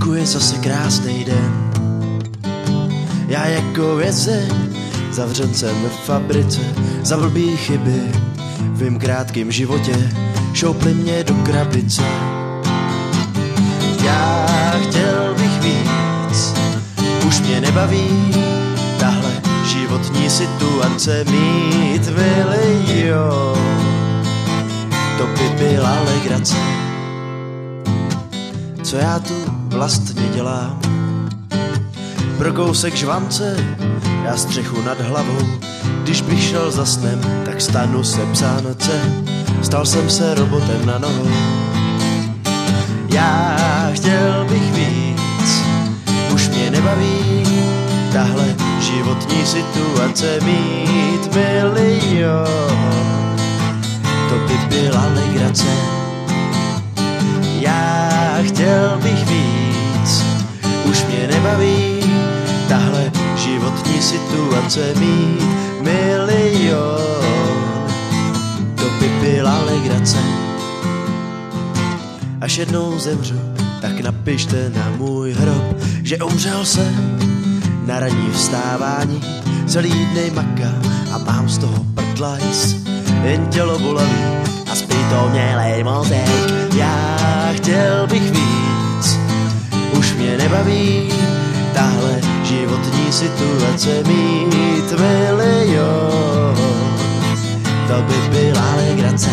venku je zase krásný den. Já jako vězeň, zavřen jsem v fabrice za blbý chyby. V mým krátkým životě šoupli mě do krabice. Já chtěl bych víc, už mě nebaví tahle životní situace mít milion. To by byla legrace. Co já tu vlastně dělám? Pro kousek žvance, já střechu nad hlavou. Když bych šel za snem, tak stanu se psánce. Stal jsem se robotem na nohou. Já chtěl bych víc, už mě nebaví tahle životní situace mít milion. To by byla legrace. Já chtěl bych víc, už mě nebaví tahle životní situace mít milion. To by byla legrace. Až jednou zemřu, tak napište na můj hrob, že umřel jsem na ranní vstávání. Celý dny makám a mám z toho prdlajs, jen tělo bolaví a zpytomělej mozek. Já chtěl bych víc, už mě nebaví tahle životní situace mít milion. To by byla legrace.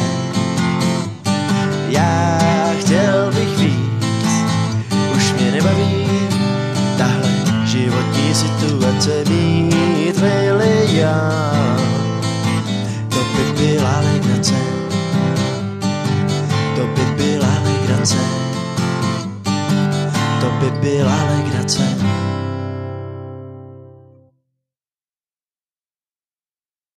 Já chtěl bych víc, už mě nebaví tahle životní situace mít milion. To by byla legrace. To by byla legrace. To by byla legrace.